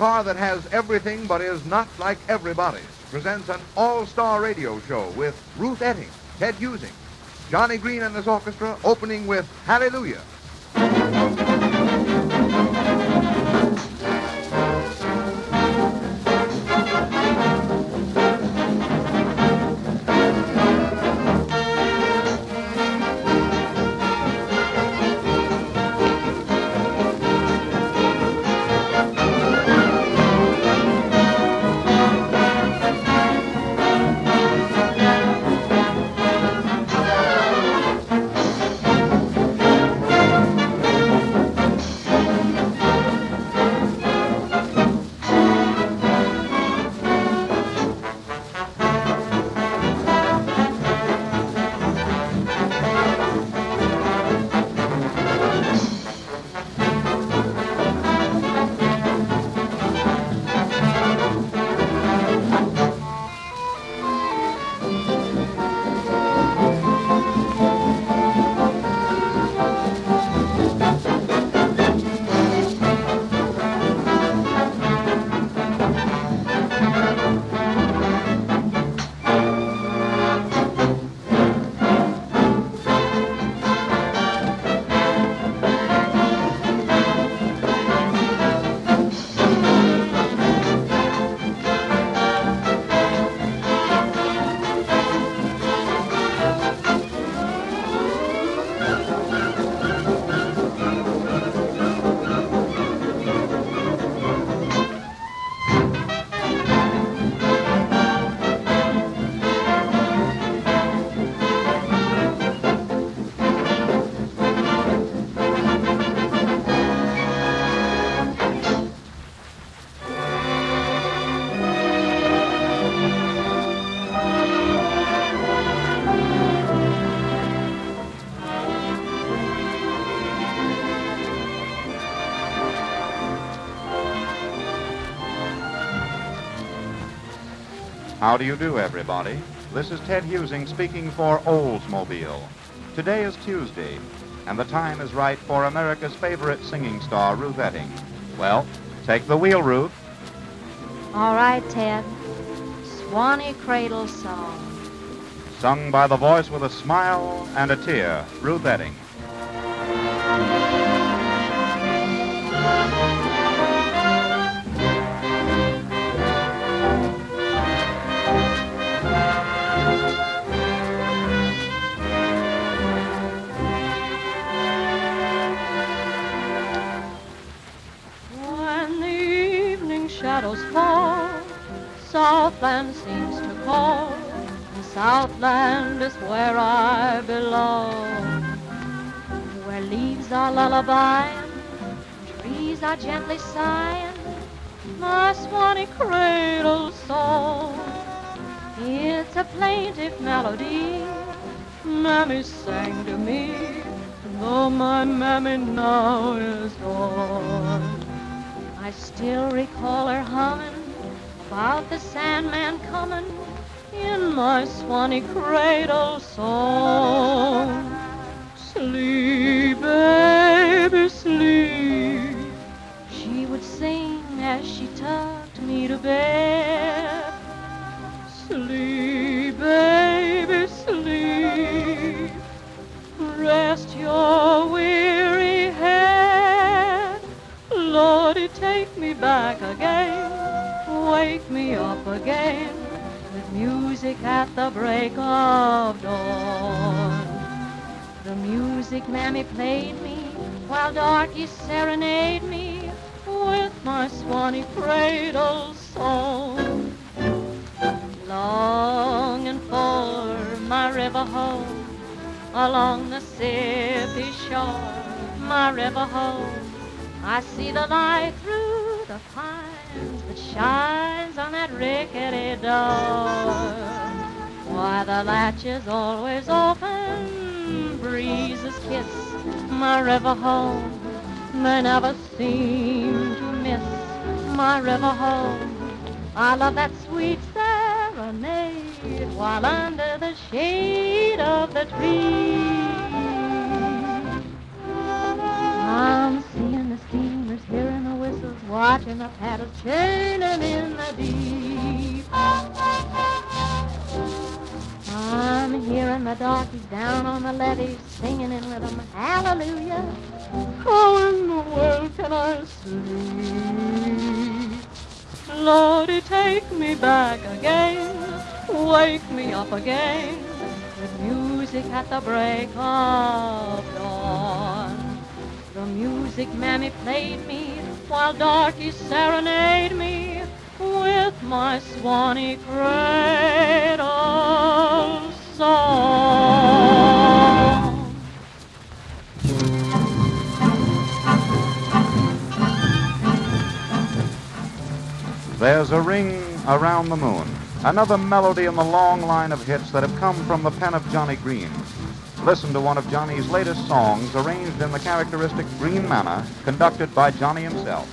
car that has everything but is not like everybody's, presents an all-star radio show with Ruth Etting, Ted Husing, Johnny Green and his orchestra, opening with Hallelujah. How do you do, everybody? This is Ted Husing speaking for Oldsmobile. Today is Tuesday, and the time is right for America's favorite singing star, Ruth Etting. Well, take the wheel, Ruth. All right, Ted. Swanee Cradle Song. Sung by the voice with a smile and a tear, Ruth Etting. Shadows fall, Southland seems to call, and Southland is where I belong. Where leaves are lullabying, trees are gently sighing, my Swanee Cradle Song. It's a plaintive melody Mammy sang to me, though my Mammy now is gone. I still recall her humming about the Sandman coming in my Swanee Cradle Song. Sleep, baby, sleep, she would sing as she tucked me to bed. Sleep, baby, sleep, rest your weary head. Lordy, take me back again, wake me up again, with music at the break of dawn. The music Mammy played me, while darkies serenade me, with my Swanee Cradle Song. Longing for my river home, along the Mississippi shore, my river home. I see the light through the pines that shines on that rickety door. Why, the latch is always open, breezes kiss my river home. They never seem to miss my river home. I love that sweet serenade while under the shade of the trees. I'm seeing the steamers, hearing the whistles, watching the paddle churning in the deep. I'm hearing the darkies down on the levee singing in rhythm, hallelujah. How in the world can I sleep? Lordy, take me back again, wake me up again, with music at the break of dawn. The music Mammy played me while darkies serenade me with my Swanee cradle song. There's a ring around the moon, another melody in the long line of hits that have come from the pen of Johnny Green. Listen to one of Johnny's latest songs, arranged in the characteristic Green manner, conducted by Johnny himself.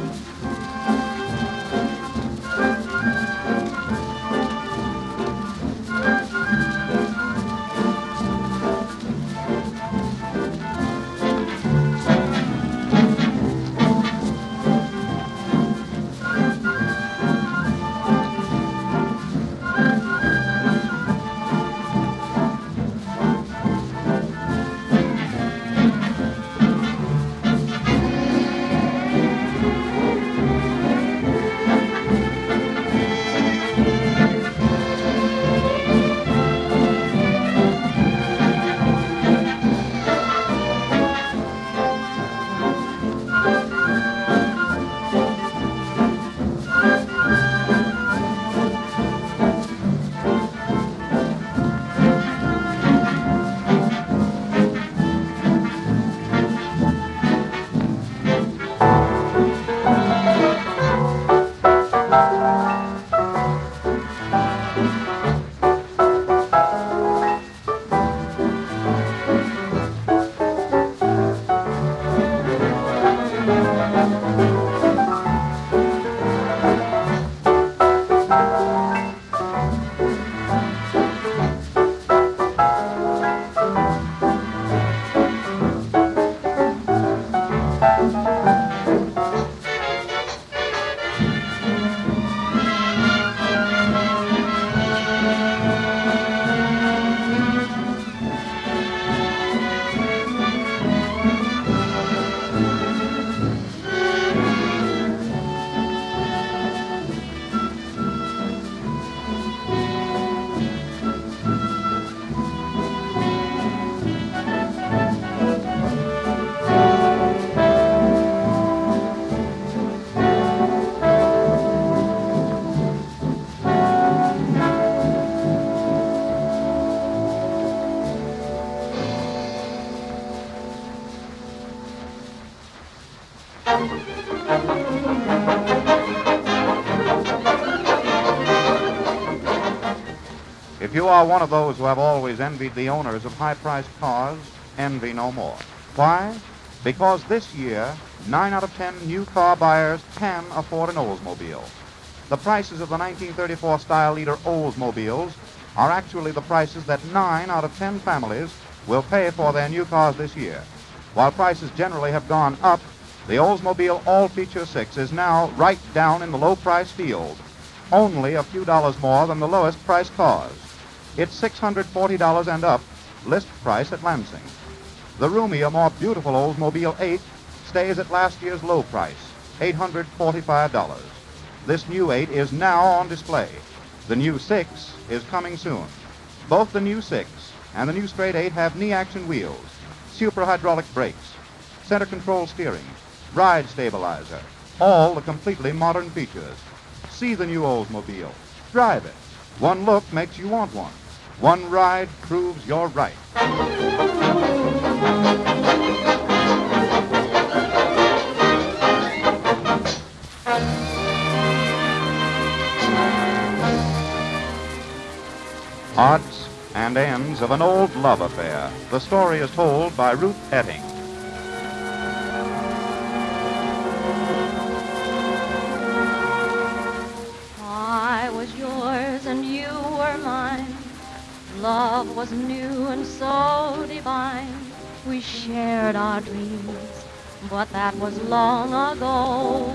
If you are one of those who have always envied the owners of high-priced cars, envy no more. Why? Because this year, 9 out of 10 new car buyers can afford an Oldsmobile. The prices of the 1934 style leader Oldsmobiles are actually the prices that 9 out of 10 families will pay for their new cars this year. While prices generally have gone up, the Oldsmobile All-Feature 6 is now right down in the low-price field, only a few dollars more than the lowest priced cars. It's $640 and up, list price at Lansing. The roomier, more beautiful Oldsmobile 8 stays at last year's low price, $845. This new 8 is now on display. The new 6 is coming soon. Both the new 6 and the new straight 8 have knee-action wheels, super hydraulic brakes, center control steering, ride stabilizer, all the completely modern features. See the new Oldsmobile. Drive it. One look makes you want one. One ride proves you're right. Odds and ends of an old love affair. The story is told by Ruth Etting. I was yours and you were mine. Love was new and so divine. We shared our dreams but that was long ago.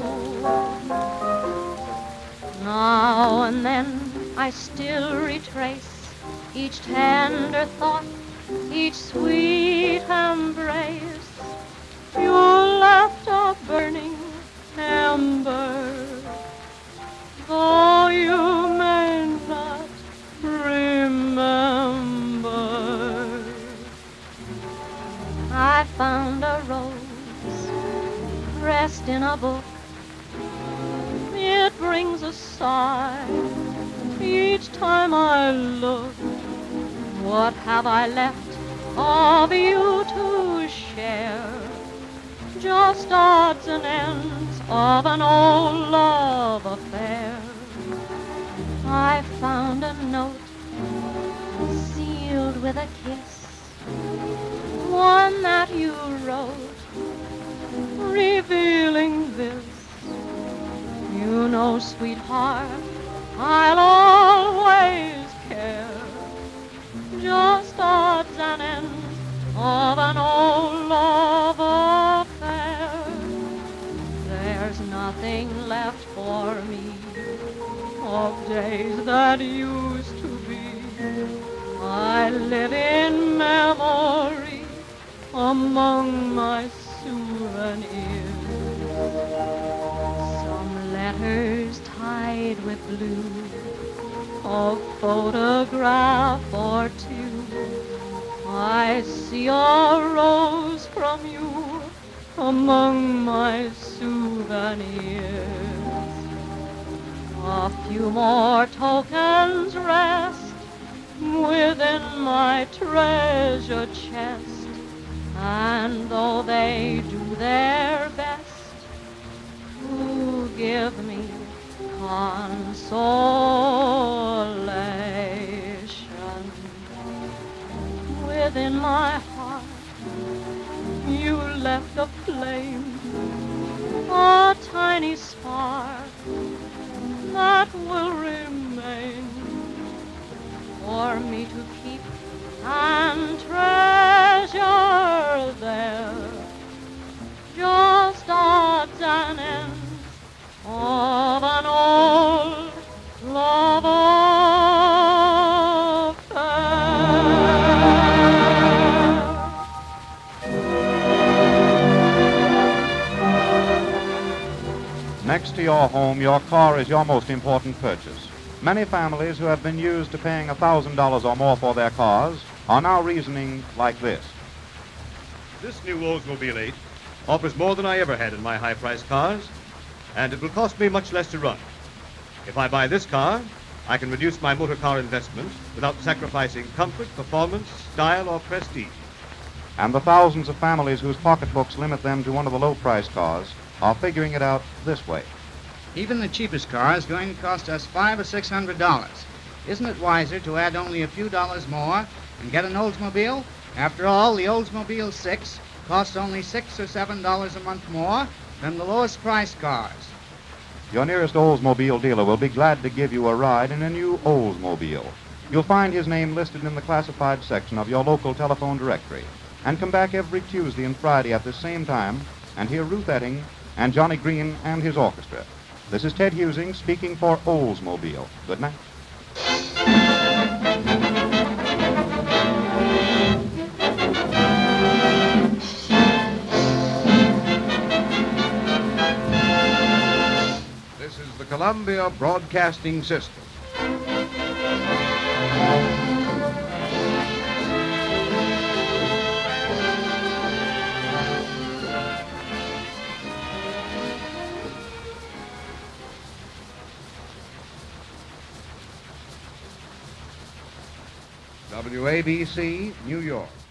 Now and then I still retrace each tender thought, each sweet embrace. You left a burning ember, though you may not remember. I found a rose pressed in a book. It brings a sigh each time I look. What have I left of you to share? Just odds and ends of an old love affair. I found a note sealed with a kiss, one that you wrote, revealing this. You know, sweetheart, I'll always care. Just odds and ends of an old love affair. There's nothing left for me of days that used to be. I live in memory among my souvenirs. Some letters tied with blue, a photograph or two. I see a rose from you among my souvenirs. A few more tokens rest within my treasure chest, and though they do their best to give me consolation, within my heart you left a flame, a tiny spark that will remain for me to keep and treasure there. Just odds and ends of an old love affair. Next to your home, your car is your most important purchase. Many families who have been used to paying $1,000 or more for their cars are now reasoning like this. This new Oldsmobile 8 offers more than I ever had in my high-priced cars, and it will cost me much less to run. If I buy this car, I can reduce my motor car investment without sacrificing comfort, performance, style, or prestige. And the thousands of families whose pocketbooks limit them to one of the low-priced cars are figuring it out this way. Even the cheapest car is going to cost us $500 or $600. Isn't it wiser to add only a few dollars more and get an Oldsmobile? After all, the Oldsmobile 6 costs only $6 or $7 a month more than the lowest priced cars. Your nearest Oldsmobile dealer will be glad to give you a ride in a new Oldsmobile. You'll find his name listed in the classified section of your local telephone directory. And come back every Tuesday and Friday at the same time and hear Ruth Etting and Johnny Green and his orchestra. This is Ted Husing speaking for Oldsmobile. Good night. This is the Columbia Broadcasting System. WABC, New York.